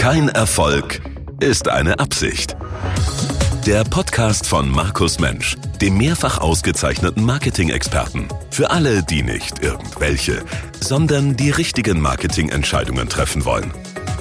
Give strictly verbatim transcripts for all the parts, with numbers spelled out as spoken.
Kein Erfolg ist eine Absicht. Der Podcast von Markus Mensch, dem mehrfach ausgezeichneten Marketing-Experten. Für alle, die nicht irgendwelche, sondern die richtigen Marketingentscheidungen treffen wollen.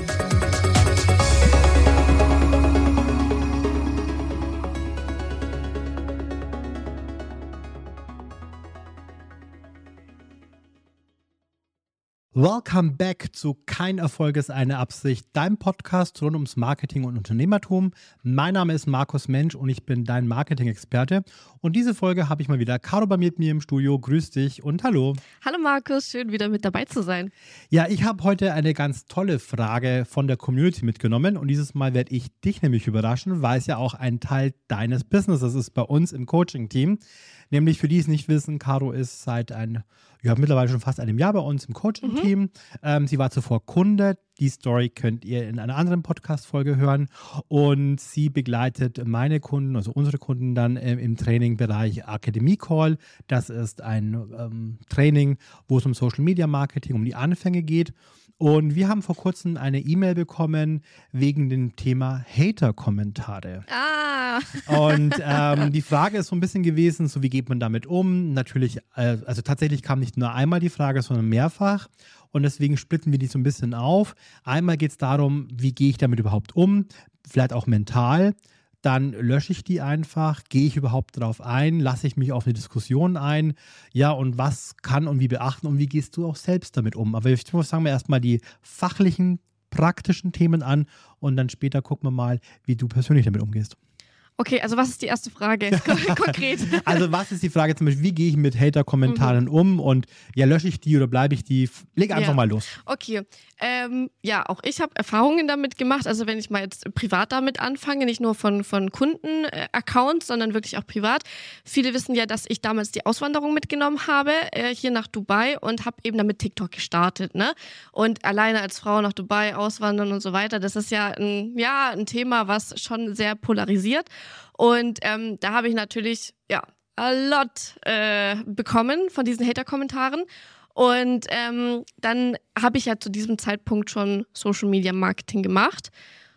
Welcome back zu Kein Erfolg ist eine Absicht, dein Podcast rund ums Marketing und Unternehmertum. Mein Name ist Markus Mensch und ich bin dein Marketing-Experte. Und diese Folge habe ich mal wieder Caro bei mir, mit mir im Studio. Grüß dich und hallo. Hallo Markus, schön wieder mit dabei zu sein. Ja, ich habe heute eine ganz tolle Frage von der Community mitgenommen und dieses Mal werde ich dich nämlich überraschen, weil es ja auch ein Teil deines Businesses ist bei uns im Coaching-Team. Nämlich für die es nicht wissen, Caro ist seit ein, ja, mittlerweile schon fast einem Jahr bei uns im Coaching-Team. Mhm. Ähm, sie war zuvor Kunde. Die Story könnt ihr in einer anderen Podcast-Folge hören. Und sie begleitet meine Kunden, also unsere Kunden dann äh, im Trainingbereich Akademie Call. Das ist ein ähm, Training, wo es um Social Media Marketing, um die Anfänge geht. Und wir haben vor kurzem eine E-Mail bekommen wegen dem Thema Hater-Kommentare. Ah! Und ähm, die Frage ist so ein bisschen gewesen, so wie geht man damit um? Natürlich, äh, also tatsächlich kam nicht nur einmal die Frage, sondern mehrfach. Und deswegen splitten wir die so ein bisschen auf. Einmal geht es darum, wie gehe ich damit überhaupt um? Vielleicht auch mental. Dann lösche ich die einfach, gehe ich überhaupt darauf ein, lasse ich mich auf eine Diskussion ein, ja, und was kann und wie beachten und wie gehst du auch selbst damit um? Aber ich muss sagen, wir erstmal die fachlichen, praktischen Themen an und dann später gucken wir mal, wie du persönlich damit umgehst. Okay, also was ist die erste Frage konkret? Also was ist die Frage zum Beispiel, wie gehe ich mit Hater-Kommentaren mhm. um und ja, lösche ich die oder bleibe ich die? Leg einfach ja. mal los. Okay, ähm, ja, auch ich habe Erfahrungen damit gemacht, also wenn ich mal jetzt privat damit anfange, nicht nur von, von Kunden-Accounts, sondern wirklich auch privat. Viele wissen ja, dass ich damals die Auswanderung mitgenommen habe, äh, hier nach Dubai und habe eben damit TikTok gestartet, ne? Und alleine als Frau nach Dubai auswandern und so weiter, das ist ja ein, ja, ein Thema, was schon sehr polarisiert. Und ähm, da habe ich natürlich, ja, a lot äh, bekommen von diesen Hater-Kommentaren. Und ähm, dann habe ich ja zu diesem Zeitpunkt schon Social Media Marketing gemacht.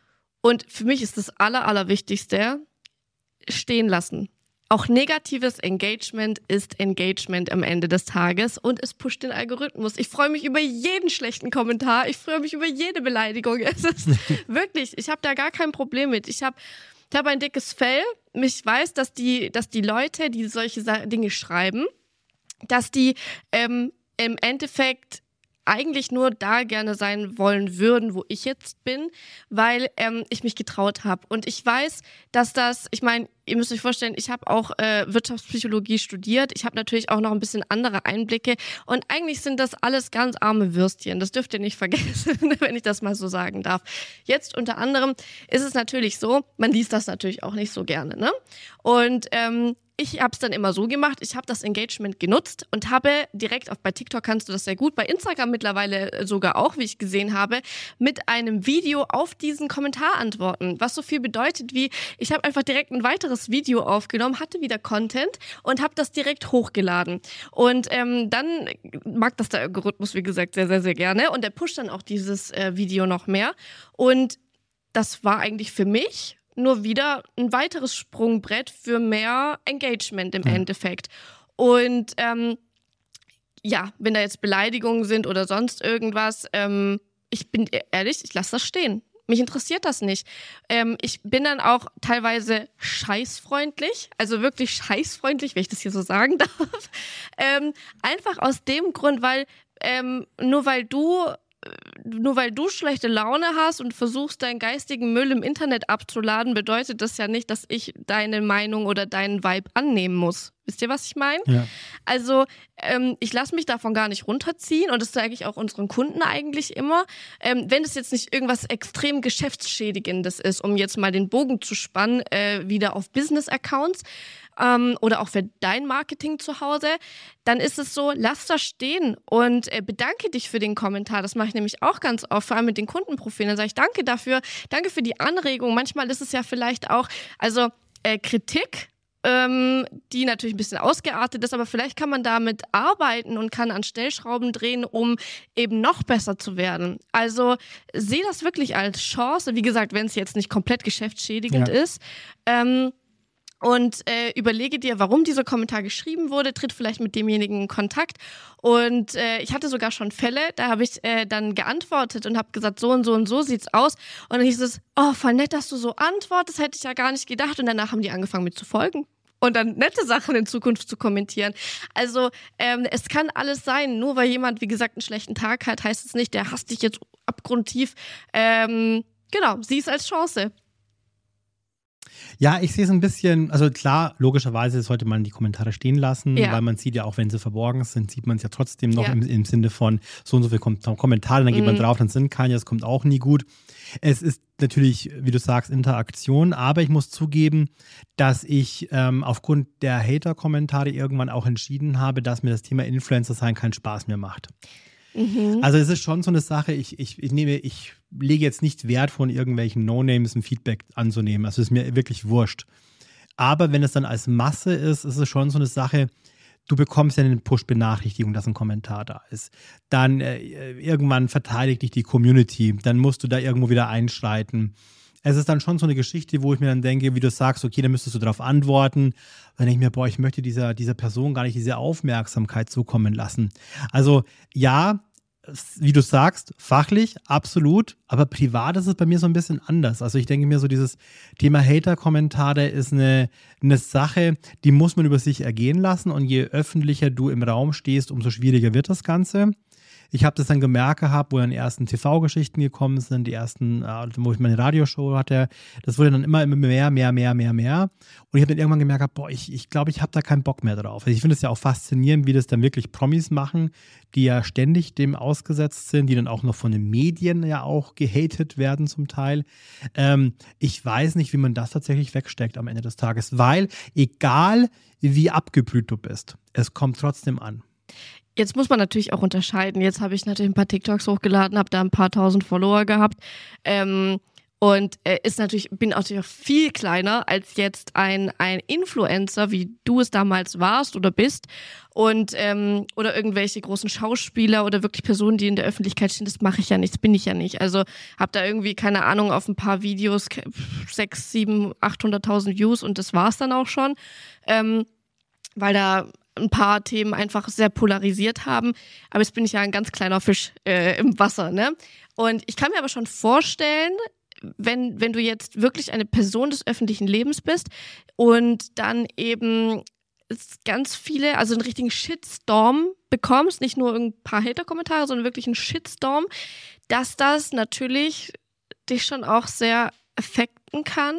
Und für mich ist das Aller, Allerwichtigste, stehen lassen. Auch negatives Engagement ist Engagement am Ende des Tages und es pusht den Algorithmus. Ich freue mich über jeden schlechten Kommentar, ich freue mich über jede Beleidigung. Es ist wirklich, ich habe da gar kein Problem mit. Ich habe Ich habe ein dickes Fell. Ich weiß, dass die, dass die Leute, die solche Dinge schreiben, dass die ähm, im Endeffekt eigentlich nur da gerne sein wollen würden, wo ich jetzt bin, weil ähm, ich mich getraut habe. Und ich weiß, dass das, ich meine, ihr müsst euch vorstellen, ich habe auch äh, Wirtschaftspsychologie studiert. Ich habe natürlich auch noch ein bisschen andere Einblicke. Und eigentlich sind das alles ganz arme Würstchen. Das dürft ihr nicht vergessen, wenn ich das mal so sagen darf. Jetzt unter anderem ist es natürlich so, man liest das natürlich auch nicht so gerne, ne? Und ähm, ich habe es dann immer so gemacht, ich habe das Engagement genutzt und habe direkt, auf bei TikTok kannst du das sehr gut, bei Instagram mittlerweile sogar auch, wie ich gesehen habe, mit einem Video auf diesen Kommentar antworten. Was so viel bedeutet wie, ich habe einfach direkt ein weiteres Video aufgenommen, hatte wieder Content und habe das direkt hochgeladen. Und ähm, dann mag das der Algorithmus, wie gesagt, sehr, sehr, sehr gerne und der pusht dann auch dieses äh, Video noch mehr. Und das war eigentlich für mich nur wieder ein weiteres Sprungbrett für mehr Engagement im ja. Endeffekt. Und ähm, ja, wenn da jetzt Beleidigungen sind oder sonst irgendwas, ähm, ich bin ehrlich, ich lasse das stehen. Mich interessiert das nicht. Ähm, ich bin dann auch teilweise scheißfreundlich, also wirklich scheißfreundlich, wenn ich das hier so sagen darf. Ähm, einfach aus dem Grund, weil ähm, nur weil du Nur weil du schlechte Laune hast und versuchst, deinen geistigen Müll im Internet abzuladen, bedeutet das ja nicht, dass ich deine Meinung oder deinen Vibe annehmen muss. Wisst ihr, was ich meine? Ja. Also ähm, ich lasse mich davon gar nicht runterziehen und das sage ich auch unseren Kunden eigentlich immer. Ähm, wenn es jetzt nicht irgendwas extrem Geschäftsschädigendes ist, um jetzt mal den Bogen zu spannen, äh, wieder auf Business-Accounts, Ähm, oder auch für dein Marketing zu Hause, dann ist es so, lass das stehen und äh, bedanke dich für den Kommentar. Das mache ich nämlich auch ganz oft, vor allem mit den Kundenprofilen. Dann sage ich danke dafür, danke für die Anregung. Manchmal ist es ja vielleicht auch, also äh, Kritik ähm, die natürlich ein bisschen ausgeartet ist, aber vielleicht kann man damit arbeiten und kann an Stellschrauben drehen, um eben noch besser zu werden. Also sehe das wirklich als Chance, wie gesagt, wenn es jetzt nicht komplett geschäftsschädigend Ja. ist. Ähm, Und äh, überlege dir, warum dieser Kommentar geschrieben wurde, tritt vielleicht mit demjenigen in Kontakt. Und äh, ich hatte sogar schon Fälle, da habe ich äh, dann geantwortet und habe gesagt, so und so und so sieht's aus. Und dann hieß es, oh, voll nett, dass du so antwortest, hätte ich ja gar nicht gedacht. Und danach haben die angefangen, mir zu folgen und dann nette Sachen in Zukunft zu kommentieren. Also ähm, es kann alles sein, nur weil jemand, wie gesagt, einen schlechten Tag hat, heißt es nicht, der hasst dich jetzt abgrundtief. Ähm, genau, sieh es als Chance. Ja, ich sehe es ein bisschen, also klar, logischerweise sollte man die Kommentare stehen lassen, Ja. weil man sieht ja auch, wenn sie verborgen sind, sieht man es ja trotzdem noch Ja. im, im Sinne von so und so viele Kom Kommentare, dann geht man Mhm. drauf, dann sind keine, das kommt auch nie gut. Es ist natürlich, wie du sagst, Interaktion, aber ich muss zugeben, dass ich ähm, aufgrund der Hater-Kommentare irgendwann auch entschieden habe, dass mir das Thema Influencer sein keinen Spaß mehr macht. Mhm. Also es ist schon so eine Sache, ich, ich, ich nehme, ich lege jetzt nicht Wert von irgendwelchen No-Names ein Feedback anzunehmen. Also es ist mir wirklich wurscht. Aber wenn es dann als Masse ist, ist es schon so eine Sache, du bekommst ja eine Push-Benachrichtigung, dass ein Kommentar da ist. Dann äh, irgendwann verteidigt dich die Community, dann musst du da irgendwo wieder einschreiten. Es ist dann schon so eine Geschichte, wo ich mir dann denke, wie du sagst, okay, dann müsstest du darauf antworten. Dann denke ich mir, boah, ich möchte dieser, dieser Person gar nicht diese Aufmerksamkeit zukommen lassen. Also ja, wie du sagst, fachlich, absolut, aber privat ist es bei mir so ein bisschen anders. Also ich denke mir so, dieses Thema Hater-Kommentare ist eine, eine Sache, die muss man über sich ergehen lassen und je öffentlicher du im Raum stehst, umso schwieriger wird das Ganze. Ich habe das dann gemerkt gehabt, wo dann die ersten T V-Geschichten gekommen sind, die ersten, äh, wo ich meine Radioshow hatte, das wurde dann immer, immer mehr, mehr, mehr, mehr, mehr. Und ich habe dann irgendwann gemerkt, gehabt, boah, ich, ich glaube, ich habe da keinen Bock mehr drauf. Also ich finde es ja auch faszinierend, wie das dann wirklich Promis machen, die ja ständig dem ausgesetzt sind, die dann auch noch von den Medien ja auch gehatet werden zum Teil. Ähm, ich weiß nicht, wie man das tatsächlich wegsteckt am Ende des Tages, weil egal wie abgeblüht du bist, es kommt trotzdem an. Jetzt muss man natürlich auch unterscheiden. Jetzt habe ich natürlich ein paar TikToks hochgeladen, habe da ein paar tausend Follower gehabt ähm, und äh, ist natürlich, bin natürlich auch viel kleiner als jetzt ein, ein Influencer, wie du es damals warst oder bist und ähm, oder irgendwelche großen Schauspieler oder wirklich Personen, die in der Öffentlichkeit stehen. Das mache ich ja nicht, das bin ich ja nicht. Also habe da irgendwie, keine Ahnung, auf ein paar Videos sechs, sieben, achthunderttausend Views und das war's dann auch schon, ähm, weil da ein paar Themen einfach sehr polarisiert haben. Aber jetzt bin ich ja ein ganz kleiner Fisch äh, im Wasser, ne? Und ich kann mir aber schon vorstellen, wenn, wenn du jetzt wirklich eine Person des öffentlichen Lebens bist und dann eben ganz viele, also einen richtigen Shitstorm bekommst, nicht nur ein paar Hater-Kommentare, sondern wirklich einen Shitstorm, dass das natürlich dich schon auch sehr affekten kann.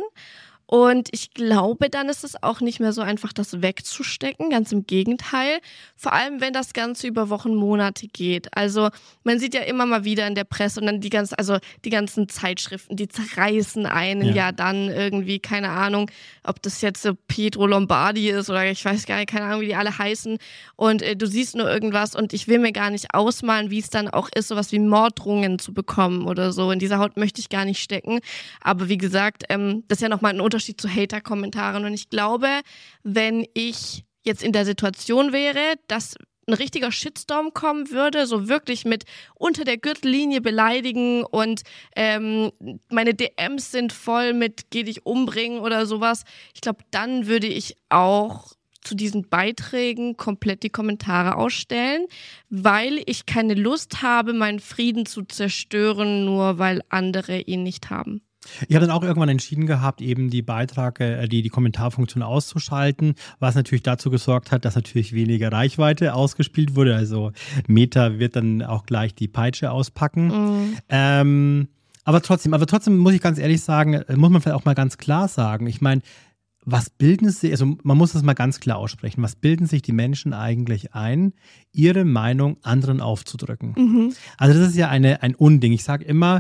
Und ich glaube, dann ist es auch nicht mehr so einfach, das wegzustecken, ganz im Gegenteil. Vor allem, wenn das Ganze über Wochen, Monate geht. Also man sieht ja immer mal wieder in der Presse und dann die ganzen, also die ganzen Zeitschriften, die zerreißen einen ja, ja dann irgendwie, keine Ahnung, ob das jetzt so Pietro Lombardi ist oder ich weiß gar nicht, keine Ahnung, wie die alle heißen. Und äh, du siehst nur irgendwas und ich will mir gar nicht ausmalen, wie es dann auch ist, sowas wie Morddrohungen zu bekommen oder so. In dieser Haut möchte ich gar nicht stecken. Aber wie gesagt, ähm, das ist ja nochmal ein Unterschied zu Hater-Kommentaren. Und ich glaube, wenn ich jetzt in der Situation wäre, dass ein richtiger Shitstorm kommen würde, so wirklich mit unter der Gürtellinie beleidigen und ähm, meine D Ms sind voll mit geh dich umbringen oder sowas, ich glaube, dann würde ich auch zu diesen Beiträgen komplett die Kommentare ausstellen, weil ich keine Lust habe, meinen Frieden zu zerstören, nur weil andere ihn nicht haben. Ich habe dann auch irgendwann entschieden gehabt, eben die Beiträge, die, die Kommentarfunktion auszuschalten, was natürlich dazu gesorgt hat, dass natürlich weniger Reichweite ausgespielt wurde. Also Meta wird dann auch gleich die Peitsche auspacken. Mhm. Ähm, aber trotzdem, aber trotzdem muss ich ganz ehrlich sagen, muss man vielleicht auch mal ganz klar sagen, ich meine, was bilden sie, also man muss das mal ganz klar aussprechen, was bilden sich die Menschen eigentlich ein, ihre Meinung anderen aufzudrücken? Mhm. Also das ist ja eine, ein Unding. Ich sage immer,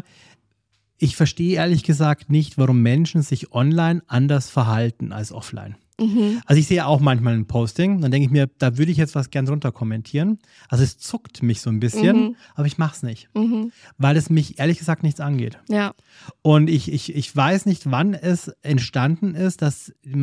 ich verstehe ehrlich gesagt nicht, warum Menschen sich online anders verhalten als offline. Mhm. Also ich sehe auch manchmal ein Posting, dann denke ich mir, da würde ich jetzt was gern drunter kommentieren. Also es zuckt mich so ein bisschen, mhm. aber ich mache es nicht, mhm. weil es mich ehrlich gesagt nichts angeht. Ja. Und ich, ich, ich weiß nicht, wann es entstanden ist, dass man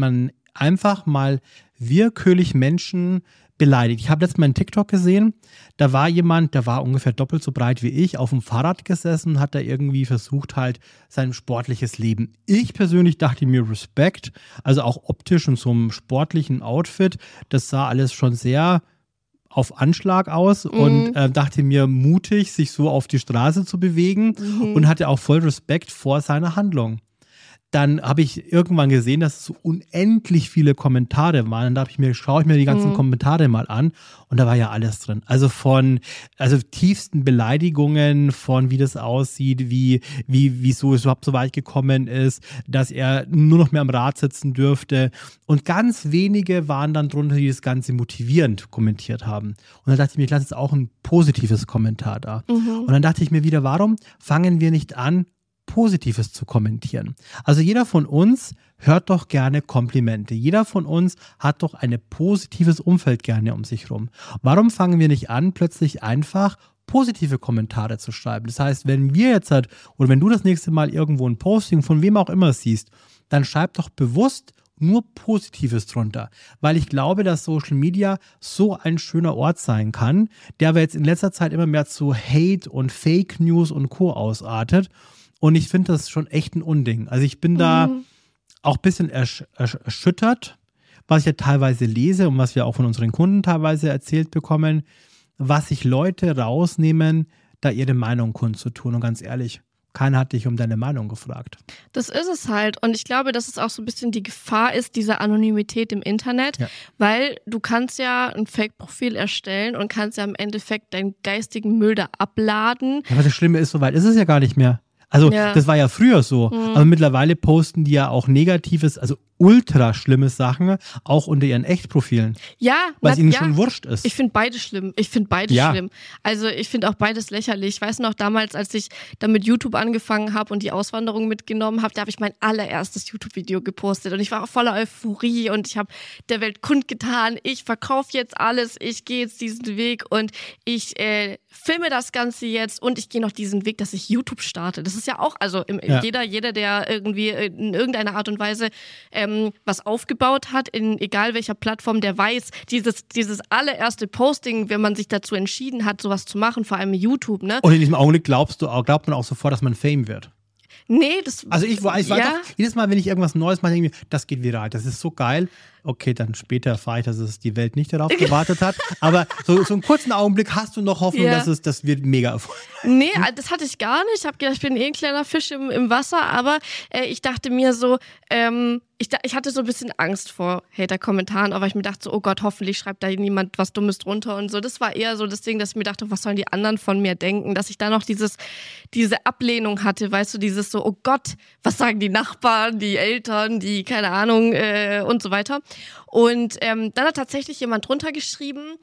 einfach mal willkürlich Menschen beleidigt. Ich habe letztens mal einen TikTok gesehen, da war jemand, der war ungefähr doppelt so breit wie ich, auf dem Fahrrad gesessen, hat da irgendwie versucht halt sein sportliches Leben. Ich persönlich dachte mir Respekt, also auch optisch in so einem sportlichen Outfit, das sah alles schon sehr auf Anschlag aus mhm. und äh, dachte mir mutig, sich so auf die Straße zu bewegen mhm. und hatte auch voll Respekt vor seiner Handlung. Dann habe ich irgendwann gesehen, dass es so unendlich viele Kommentare waren. Dann dachte ich mir, schaue ich mir die ganzen mhm. Kommentare mal an. Und da war ja alles drin. Also von also tiefsten Beleidigungen, von wie das aussieht, wie, wie, wieso es überhaupt so weit gekommen ist, dass er nur noch mehr am Rad sitzen dürfte. Und ganz wenige waren dann drunter, die das Ganze motivierend kommentiert haben. Und dann dachte ich mir, ich lasse jetzt auch ein positives Kommentar da. Mhm. Und dann dachte ich mir wieder, warum fangen wir nicht an, Positives zu kommentieren. Also jeder von uns hört doch gerne Komplimente. Jeder von uns hat doch ein positives Umfeld gerne um sich rum. Warum fangen wir nicht an, plötzlich einfach positive Kommentare zu schreiben? Das heißt, wenn wir jetzt halt, oder wenn du das nächste Mal irgendwo ein Posting von wem auch immer siehst, dann schreib doch bewusst nur Positives drunter. Weil ich glaube, dass Social Media so ein schöner Ort sein kann, der aber jetzt in letzter Zeit immer mehr zu Hate und Fake News und Co. ausartet. Und ich finde das schon echt ein Unding. Also ich bin da mhm. auch ein bisschen ersch- ersch- erschüttert, was ich ja teilweise lese und was wir auch von unseren Kunden teilweise erzählt bekommen, was sich Leute rausnehmen, da ihre Meinung kundzutun. Und ganz ehrlich, keiner hat dich um deine Meinung gefragt. Das ist es halt. Und ich glaube, dass es auch so ein bisschen die Gefahr ist, diese Anonymität im Internet, ja. weil du kannst ja ein Fake-Profil erstellen und kannst ja im Endeffekt deinen geistigen Müll da abladen. Ja, aber das Schlimme ist, so weit ist es ja gar nicht mehr. Also ja. das war ja früher so, mhm. aber mittlerweile posten die ja auch Negatives, also ultra schlimme Sachen, auch unter ihren Echtprofilen. Ja. Weil es ihnen ja. schon wurscht ist. Ich finde beides schlimm. Ich finde beides ja. schlimm. Also ich finde auch beides lächerlich. Ich weiß noch damals, als ich dann mit YouTube angefangen habe und die Auswanderung mitgenommen habe, da habe ich mein allererstes YouTube-Video gepostet und ich war auch voller Euphorie und ich habe der Welt kundgetan, ich verkaufe jetzt alles, ich gehe jetzt diesen Weg und ich äh, filme das Ganze jetzt und ich gehe noch diesen Weg, dass ich YouTube starte. Das ist ja auch, also im, ja. jeder, jeder, der irgendwie in irgendeiner Art und Weise ähm, was aufgebaut hat, in egal welcher Plattform, der weiß, dieses, dieses allererste Posting, wenn man sich dazu entschieden hat, sowas zu machen, vor allem YouTube, ne? Und in diesem Augenblick glaubst du, glaubt man auch sofort, dass man Fame wird. Nee, das... Also ich, ich weiß ja. doch, jedes Mal, wenn ich irgendwas Neues mache, denke ich mir, das geht viral, das ist so geil. Okay, dann später erfahre ich, dass es die Welt nicht darauf gewartet hat. Aber so, so einen kurzen Augenblick hast du noch Hoffnung, ja. dass es das wird mega Erfolg. Nee, das hatte ich gar nicht. Ich habe gedacht, ich bin eh ein kleiner Fisch im, im Wasser. Aber äh, ich dachte mir so, ähm, ich, ich hatte so ein bisschen Angst vor Hater-Kommentaren, aber ich mir dachte so, oh Gott, hoffentlich schreibt da niemand was Dummes drunter und so. Das war eher so das Ding, dass ich mir dachte, was sollen die anderen von mir denken? Dass ich da noch dieses, diese Ablehnung hatte, weißt du, dieses so, oh Gott, was sagen die Nachbarn, die Eltern, die, keine Ahnung, äh, und so weiter. Und ähm, dann hat tatsächlich jemand drunter geschrieben,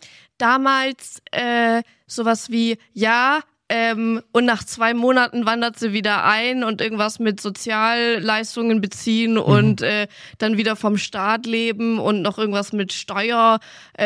damals äh, sowas wie, ja, ähm, und nach zwei Monaten wandert sie wieder ein und irgendwas mit Sozialleistungen beziehen mhm. und äh, dann wieder vom Staat leben und noch irgendwas mit Steuer,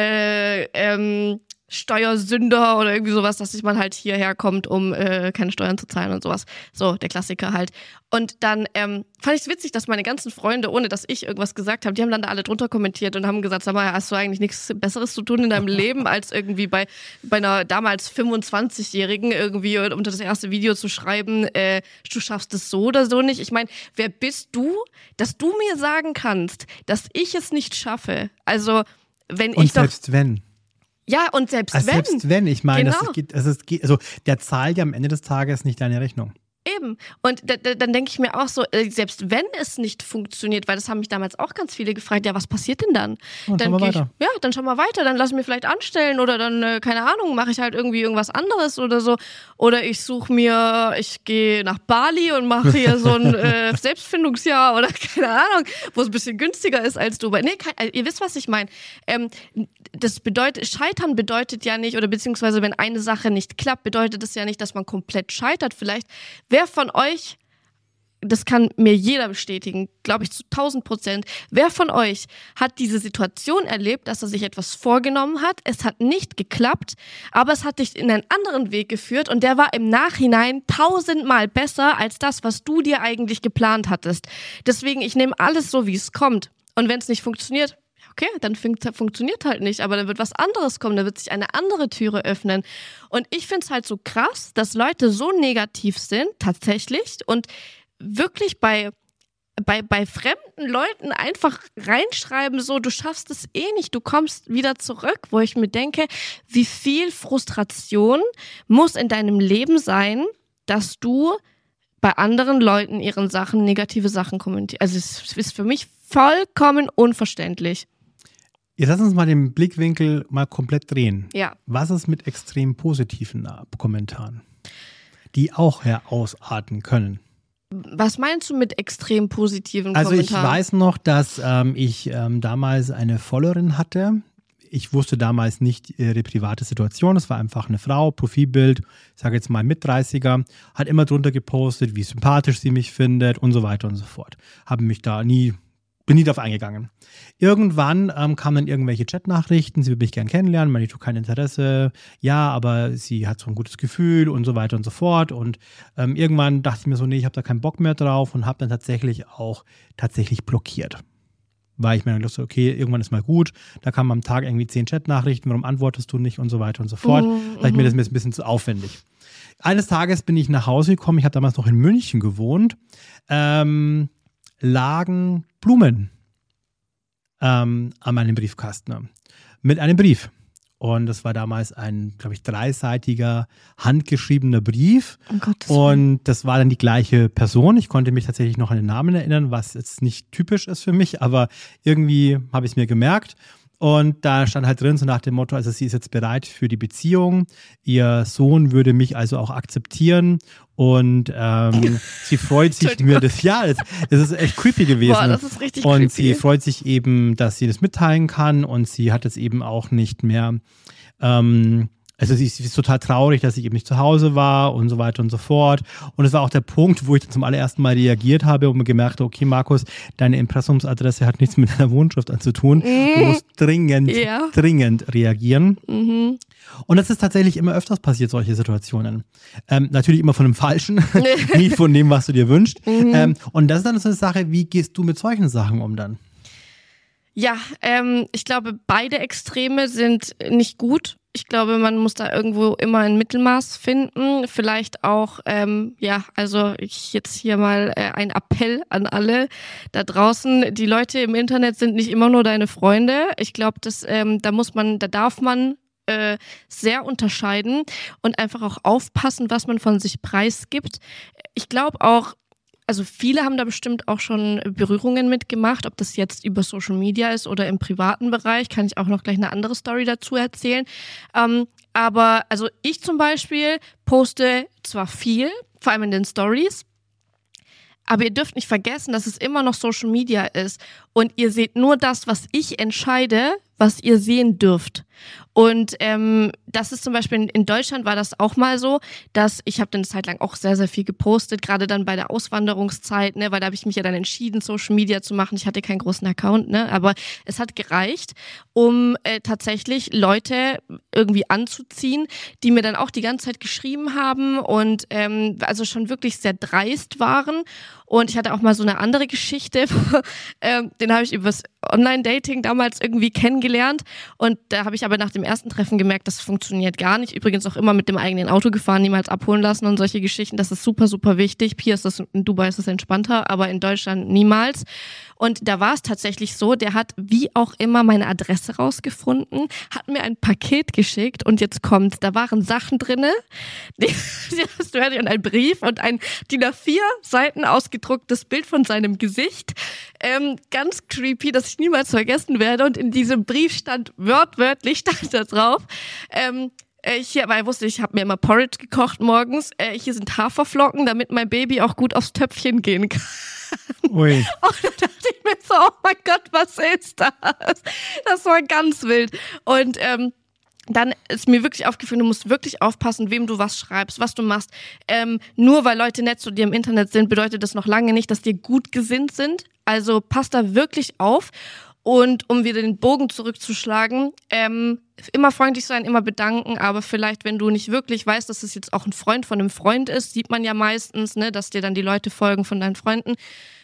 äh, ähm, Steuersünder oder irgendwie sowas, dass man halt hierher kommt, um äh, keine Steuern zu zahlen und sowas. So, der Klassiker halt. Und dann ähm, fand ich es witzig, dass meine ganzen Freunde, ohne dass ich irgendwas gesagt habe, die haben dann da alle drunter kommentiert und haben gesagt, sag mal, hast du eigentlich nichts Besseres zu tun in deinem Leben, als irgendwie bei, bei einer damals fünfundzwanzigjährigen irgendwie unter das erste Video zu schreiben, äh, du schaffst es so oder so nicht. Ich meine, wer bist du, dass du mir sagen kannst, dass ich es nicht schaffe? Also, wenn und ich doch... selbst wenn. Ja, und selbst also wenn. Selbst wenn, ich meine, genau. das geht, also, geht, also der zahlt ja am Ende des Tages nicht deine Rechnung. Eben. Und da, da, dann denke ich mir auch so, äh, selbst wenn es nicht funktioniert, weil das haben mich damals auch ganz viele gefragt, ja, was passiert denn dann? Und dann schauen wir ich, weiter. Ja, dann schauen wir weiter, dann lass ich mir vielleicht anstellen oder dann, äh, keine Ahnung, mache ich halt irgendwie irgendwas anderes oder so. Oder ich suche mir, ich gehe nach Bali und mache hier so ein äh, Selbstfindungsjahr oder keine Ahnung, wo es ein bisschen günstiger ist als Dubai. Nee, kein, ihr wisst, was ich meine. Ähm, das bedeutet, Scheitern bedeutet ja nicht, oder beziehungsweise wenn eine Sache nicht klappt, bedeutet das ja nicht, dass man komplett scheitert. Vielleicht, wer von euch, das kann mir jeder bestätigen, glaube ich zu tausend Prozent, wer von euch hat diese Situation erlebt, dass er sich etwas vorgenommen hat, es hat nicht geklappt, aber es hat dich in einen anderen Weg geführt und der war im Nachhinein tausendmal besser als das, was du dir eigentlich geplant hattest. Deswegen, ich nehme alles so, wie es kommt. Und wenn es nicht funktioniert, okay, dann fun- funktioniert halt nicht, aber dann wird was anderes kommen, da wird sich eine andere Türe öffnen. Und ich finde es halt so krass, dass Leute so negativ sind, tatsächlich, und wirklich bei, bei, bei fremden Leuten einfach reinschreiben, so, du schaffst es eh nicht, du kommst wieder zurück, wo ich mir denke, wie viel Frustration muss in deinem Leben sein, dass du bei anderen Leuten ihren Sachen negative Sachen kommentierst. Also es ist für mich vollkommen unverständlich. Jetzt lass uns mal den Blickwinkel mal komplett drehen. Ja. Was ist mit extrem positiven Kommentaren, die auch herausarten können? Was meinst du mit extrem positiven also Kommentaren? Also ich weiß noch, dass ähm, ich ähm, damals eine Followerin hatte. Ich wusste damals nicht ihre private Situation. Es war einfach eine Frau, Profilbild, ich sage jetzt mal mit dreißiger, hat immer drunter gepostet, wie sympathisch sie mich findet und so weiter und so fort. Habe mich da nie... Bin nie darauf eingegangen. Irgendwann ähm, kamen dann irgendwelche Chatnachrichten, sie würde mich gern kennenlernen, meine, ich tue kein Interesse, ja, aber sie hat so ein gutes Gefühl und so weiter und so fort. Und ähm, irgendwann dachte ich mir so, nee, ich habe da keinen Bock mehr drauf und habe dann tatsächlich auch tatsächlich blockiert. Weil ich mir dann dachte, okay, irgendwann ist mal gut. Da kamen am Tag irgendwie zehn Chatnachrichten, warum antwortest du nicht und so weiter und so fort. Mhm, da ich mir das ein bisschen zu aufwendig. Eines Tages bin ich nach Hause gekommen, ich habe damals noch in München gewohnt, ähm, lagen Blumen ähm, an meinem Briefkasten mit einem Brief. Und das war damals ein, glaube ich, dreiseitiger, handgeschriebener Brief. Oh Gott, und das war dann die gleiche Person. Ich konnte mich tatsächlich noch an den Namen erinnern, was jetzt nicht typisch ist für mich, aber irgendwie habe ich es mir gemerkt. Und da stand halt drin, so nach dem Motto, also sie ist jetzt bereit für die Beziehung. Ihr Sohn würde mich also auch akzeptieren. Und ähm, sie freut sich mir das, ja, das, das ist echt creepy gewesen. Boah, das ist richtig und creepy. sie freut sich eben, dass sie das mitteilen kann. Und sie hat es eben auch nicht mehr, ähm, also sie ist, sie ist total traurig, dass ich eben nicht zu Hause war und so weiter und so fort. Und es war auch der Punkt, wo ich dann zum allerersten Mal reagiert habe und mir gemerkt habe, okay, Markus, deine Impressumsadresse hat nichts mit deiner Wohnschrift anzutun. Mhm. Du musst dringend, Ja. dringend reagieren. Mhm. Und das ist tatsächlich immer öfters passiert, solche Situationen. Ähm, natürlich immer von dem Falschen, nie von dem, was du dir wünschst. Mhm. Ähm, und das ist dann so eine Sache, wie gehst du mit solchen Sachen um dann? Ja, ähm, ich glaube, beide Extreme sind nicht gut. Ich glaube, man muss da irgendwo immer ein Mittelmaß finden. Vielleicht auch, ähm, ja, also ich jetzt hier mal äh, ein Appell an alle da draußen. Die Leute im Internet sind nicht immer nur deine Freunde. Ich glaube, dass ähm, da muss man, da darf man äh, sehr unterscheiden und einfach auch aufpassen, was man von sich preisgibt. Ich glaube auch, also viele haben da bestimmt auch schon Berührungen mitgemacht, ob das jetzt über Social Media ist oder im privaten Bereich, kann ich auch noch gleich eine andere Story dazu erzählen. Ähm, aber also ich zum Beispiel poste zwar viel, vor allem in den Stories, aber ihr dürft nicht vergessen, dass es immer noch Social Media ist und ihr seht nur das, was ich entscheide, was ihr sehen dürft. Und ähm, das ist zum Beispiel in, in Deutschland war das auch mal so, dass ich habe dann eine Zeit lang auch sehr, sehr viel gepostet, gerade dann bei der Auswanderungszeit, ne, weil da habe ich mich ja dann entschieden, Social Media zu machen. Ich hatte keinen großen Account, ne, aber es hat gereicht, um äh, tatsächlich Leute irgendwie anzuziehen, die mir dann auch die ganze Zeit geschrieben haben und ähm, also schon wirklich sehr dreist waren. Und ich hatte auch mal so eine andere Geschichte, ähm, den habe ich übers Online-Dating damals irgendwie kennengelernt und da habe ich aber nach dem ersten Treffen gemerkt, das funktioniert gar nicht. Übrigens auch immer mit dem eigenen Auto gefahren, niemals abholen lassen und solche Geschichten, das ist super, super wichtig. Hier ist das, in Dubai ist das entspannter, aber in Deutschland niemals. Und da war es tatsächlich so, der hat wie auch immer meine Adresse rausgefunden, hat mir ein Paket geschickt und jetzt kommt's, da waren Sachen drinne, die, die hast du hörst, und ein Brief und ein D I N A vier Seiten ausgedrucktes Bild von seinem Gesicht. Ähm, ganz creepy, das ich niemals vergessen werde. Und in diesem Brief stand wörtwörtlich, stand da drauf, ähm, äh, hier, weil ich wusste, ich habe mir immer Porridge gekocht morgens, äh, hier sind Haferflocken, damit mein Baby auch gut aufs Töpfchen gehen kann. Ui. Und da dachte ich mir so, oh mein Gott, was ist das? Das war ganz wild. Und ähm, dann ist mir wirklich aufgefallen, du musst wirklich aufpassen, wem du was schreibst, was du machst. Ähm, nur weil Leute nett zu dir im Internet sind, bedeutet das noch lange nicht, dass dir gut gesinnt sind. Also pass da wirklich auf. Und um wieder den Bogen zurückzuschlagen, ähm, immer freundlich sein, immer bedanken, aber vielleicht, wenn du nicht wirklich weißt, dass es jetzt auch ein Freund von einem Freund ist, sieht man ja meistens, ne, dass dir dann die Leute folgen von deinen Freunden.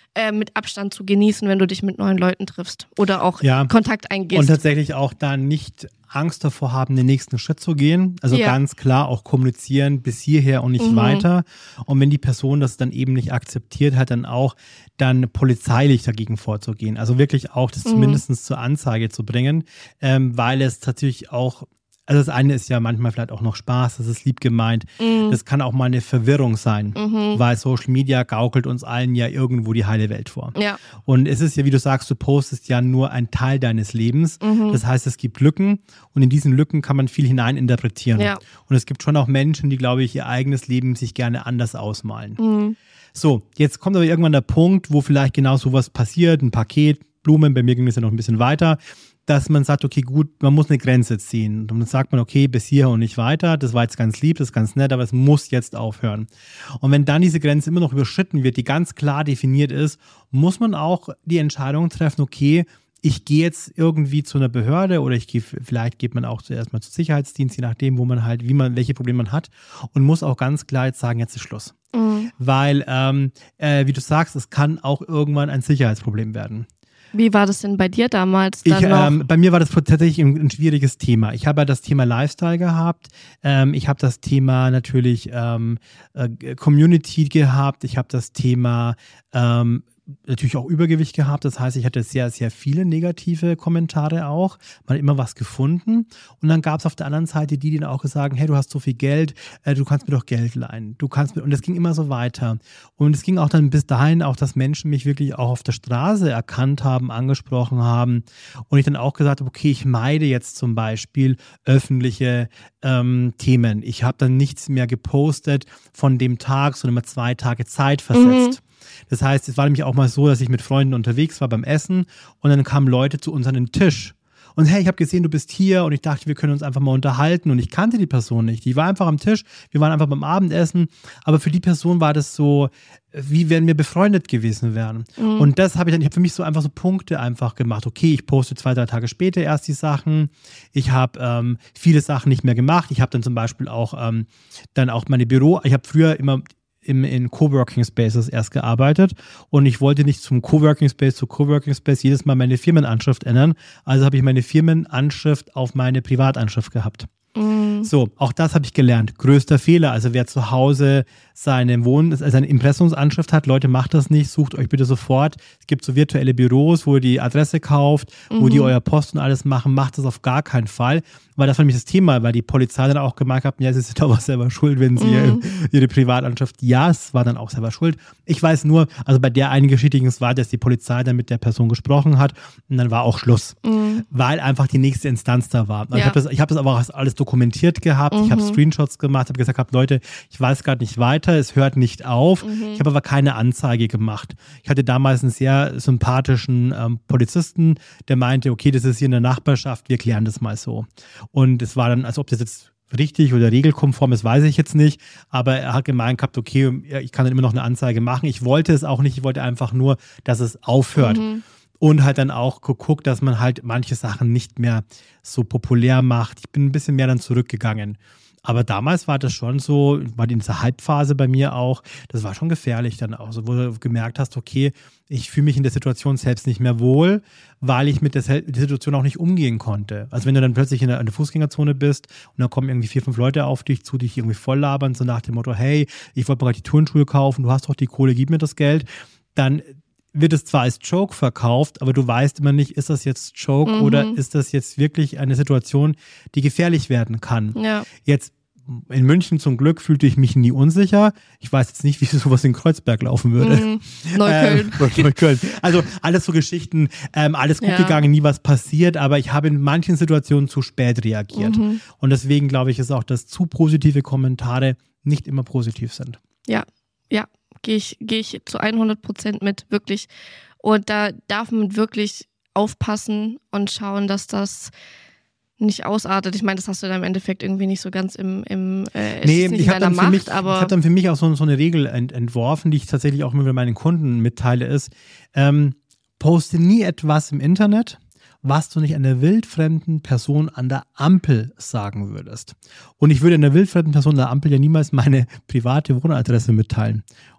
äh, mit Abstand zu genießen, wenn du dich mit neuen Leuten triffst oder auch ja. Kontakt eingehst. Und tatsächlich auch da nicht Angst davor haben, den nächsten Schritt zu gehen. Also ja. ganz klar auch kommunizieren bis hierher und nicht Mhm. weiter. Und wenn die Person das dann eben nicht akzeptiert hat, dann auch dann polizeilich dagegen vorzugehen. Also wirklich auch das Mhm. zumindest zur Anzeige zu bringen, ähm, weil es natürlich auch, also das eine ist ja manchmal vielleicht auch noch Spaß, das ist lieb gemeint. Mhm. Das kann auch mal eine Verwirrung sein, Mhm. weil Social Media gaukelt uns allen ja irgendwo die heile Welt vor. Ja. Und es ist ja, wie du sagst, du postest ja nur einen Teil deines Lebens. Mhm. Das heißt, es gibt Lücken und in diesen Lücken kann man viel hineininterpretieren. Ja. Und es gibt schon auch Menschen, die, glaube ich, ihr eigenes Leben sich gerne anders ausmalen. Mhm. So, jetzt kommt aber irgendwann der Punkt, wo vielleicht genau sowas passiert, ein Paket, Blumen, bei mir ging es ja noch ein bisschen weiter, dass man sagt, okay, gut, man muss eine Grenze ziehen. Und dann sagt man, okay, bis hier und nicht weiter. Das war jetzt ganz lieb, das ist ganz nett, aber es muss jetzt aufhören. Und wenn dann diese Grenze immer noch überschritten wird, die ganz klar definiert ist, muss man auch die Entscheidung treffen, okay, ich gehe jetzt irgendwie zu einer Behörde oder ich gehe, vielleicht geht man auch zuerst mal zum Sicherheitsdienst, je nachdem, wo man halt, wie man, welche Probleme man hat und muss auch ganz klar jetzt sagen, jetzt ist Schluss. Mhm. Weil, ähm, äh, wie du sagst, es kann auch irgendwann ein Sicherheitsproblem werden. Wie war das denn bei dir damals? Ich, Dann noch? ähm, bei mir war das tatsächlich ein, ein schwieriges Thema. Ich habe ja das Thema Lifestyle gehabt. Ähm, ich habe das Thema natürlich ähm, äh, Community gehabt. Ich habe das Thema ähm, natürlich auch Übergewicht gehabt. Das heißt, ich hatte sehr, sehr viele negative Kommentare auch. Man hat immer was gefunden. Und dann gab es auf der anderen Seite die, die dann auch gesagt haben, hey, du hast so viel Geld, äh, du kannst mir doch Geld leihen. Du kannst mir, und es ging immer so weiter. Und es ging auch dann bis dahin auch, dass Menschen mich wirklich auch auf der Straße erkannt haben, angesprochen haben. Und ich dann auch gesagt habe, okay, ich meide jetzt zum Beispiel öffentliche ähm, Themen. Ich habe dann nichts mehr gepostet von dem Tag, sondern immer zwei Tage Zeit versetzt. Mhm. Das heißt, es war nämlich auch mal so, dass ich mit Freunden unterwegs war beim Essen und dann kamen Leute zu uns an den Tisch. Und hey, ich habe gesehen, du bist hier und ich dachte, wir können uns einfach mal unterhalten und ich kannte die Person nicht. Die war einfach am Tisch, wir waren einfach beim Abendessen, aber für die Person war das so, wie wenn wir befreundet gewesen wären. Mhm. Und das habe ich dann, ich habe für mich so einfach so Punkte einfach gemacht. Okay, ich poste zwei, drei Tage später erst die Sachen. Ich habe ähm, viele Sachen nicht mehr gemacht. Ich habe dann zum Beispiel auch ähm, dann auch meine Büro, ich habe früher immer Im, in Coworking Spaces erst gearbeitet und ich wollte nicht zum Coworking Space zu Coworking Space jedes Mal meine Firmenanschrift ändern, also habe ich meine Firmenanschrift auf meine Privatanschrift gehabt. Mm. So, auch das habe ich gelernt. Größter Fehler, also wer zu Hause seine Wohn-, seine Impressumsanschrift hat, Leute, macht das nicht, sucht euch bitte sofort. Es gibt so virtuelle Büros, wo ihr die Adresse kauft, mhm. wo die euer Post und alles machen, macht das auf gar keinen Fall, weil das war nämlich das Thema, weil die Polizei dann auch gemerkt hat, ja, sie sind aber selber schuld, wenn sie mhm. ihre, ihre Privatanschrift, ja, es war dann auch selber schuld. Ich weiß nur, also bei der einen Geschichte ging es weiter, dass die Polizei dann mit der Person gesprochen hat und dann war auch Schluss, mhm. weil einfach die nächste Instanz da war. Also ja. Ich habe das, ich hab das aber auch alles dokumentiert gehabt, mhm. ich habe Screenshots gemacht, habe gesagt, hab, Leute, ich weiß gerade nicht weiter, es hört nicht auf. Mhm. Ich habe aber keine Anzeige gemacht. Ich hatte damals einen sehr sympathischen ähm, Polizisten, der meinte, okay, das ist hier in der Nachbarschaft, wir klären das mal so. Und es war dann, als ob das jetzt richtig oder regelkonform ist, weiß ich jetzt nicht, aber er hat gemeint gehabt, okay, ich kann dann immer noch eine Anzeige machen. Ich wollte es auch nicht, ich wollte einfach nur, dass es aufhört. Mhm. Und halt dann auch geguckt, dass man halt manche Sachen nicht mehr so populär macht. Ich bin ein bisschen mehr dann zurückgegangen. Aber damals war das schon so, war in dieser Halbphase bei mir auch, das war schon gefährlich dann auch, so, wo du gemerkt hast, okay, ich fühle mich in der Situation selbst nicht mehr wohl, weil ich mit der, der Situation auch nicht umgehen konnte. Also wenn du dann plötzlich in der, in der Fußgängerzone bist und dann kommen irgendwie vier, fünf Leute auf dich zu, die dich irgendwie voll labern, so nach dem Motto, hey, ich wollte mal die Turnschuhe kaufen, du hast doch die Kohle, gib mir das Geld, dann wird es zwar als Joke verkauft, aber du weißt immer nicht, ist das jetzt Joke mhm. oder ist das jetzt wirklich eine Situation, die gefährlich werden kann. Ja. Jetzt in München zum Glück fühlte ich mich nie unsicher. Ich weiß jetzt nicht, wie sowas in Kreuzberg laufen würde. Mhm. Neukölln. Ähm, Neukölln. Also alles so Geschichten, ähm, alles gut ja. gegangen, nie was passiert, aber ich habe in manchen Situationen zu spät reagiert. Mhm. Und deswegen glaube ich, ist auch, dass zu positive Kommentare nicht immer positiv sind. Ja, ja. Gehe ich, gehe ich zu hundert Prozent mit, wirklich. Und da darf man wirklich aufpassen und schauen, dass das nicht ausartet. Ich meine, das hast du dann im Endeffekt irgendwie nicht so ganz im, im äh, nee, nicht ich habe dann, Macht, mich, aber hab dann für mich auch so, so eine Regel ent, entworfen, die ich tatsächlich auch mit meinen Kunden mitteile, ist, ähm, poste nie etwas im Internet, was du nicht einer wildfremden Person an der Ampel sagen würdest. Und ich würde einer wildfremden Person an der Ampel ja niemals meine private Wohnadresse mitteilen.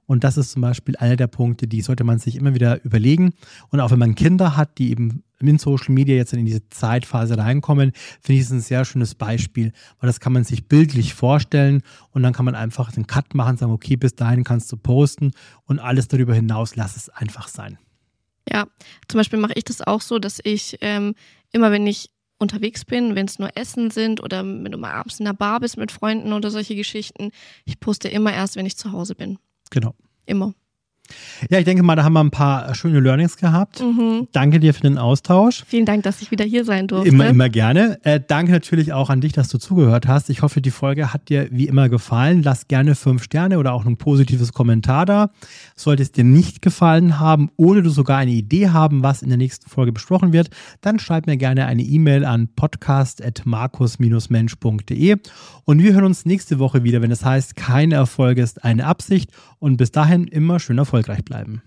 Und das ist zum Beispiel einer der Punkte, die sollte man sich immer wieder überlegen. Und auch wenn man Kinder hat, die eben in Social Media jetzt in diese Zeitphase reinkommen, finde ich es ein sehr schönes Beispiel, weil das kann man sich bildlich vorstellen und dann kann man einfach den Cut machen, sagen, okay, bis dahin kannst du posten und alles darüber hinaus, lass es einfach sein. Ja, zum Beispiel mache ich das auch so, dass ich ähm, immer, wenn ich unterwegs bin, wenn es nur Essen sind oder wenn du mal abends in der Bar bist mit Freunden oder solche Geschichten, ich poste immer erst, wenn ich zu Hause bin. Genau. Immer. Ja, ich denke mal, da haben wir ein paar schöne Learnings gehabt. Mhm. Danke dir für den Austausch. Vielen Dank, dass ich wieder hier sein durfte. Immer, immer gerne. Äh, danke natürlich auch an dich, dass du zugehört hast. Ich hoffe, die Folge hat dir wie immer gefallen. Lass gerne fünf Sterne oder auch ein positives Kommentar da. Sollte es dir nicht gefallen haben oder du sogar eine Idee haben, was in der nächsten Folge besprochen wird, dann schreib mir gerne eine E-Mail an podcast at markus mensch punkt de und wir hören uns nächste Woche wieder, wenn es heißt, kein Erfolg ist eine Absicht und bis dahin immer schön erfolgreich bleiben.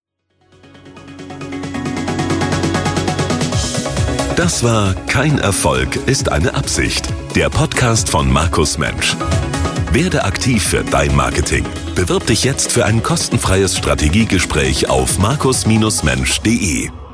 Das war Kein Erfolg ist eine Absicht. Der Podcast von Markus Mensch. Werde aktiv für dein Marketing. Bewirb dich jetzt für ein kostenfreies Strategiegespräch auf markus mensch punkt de.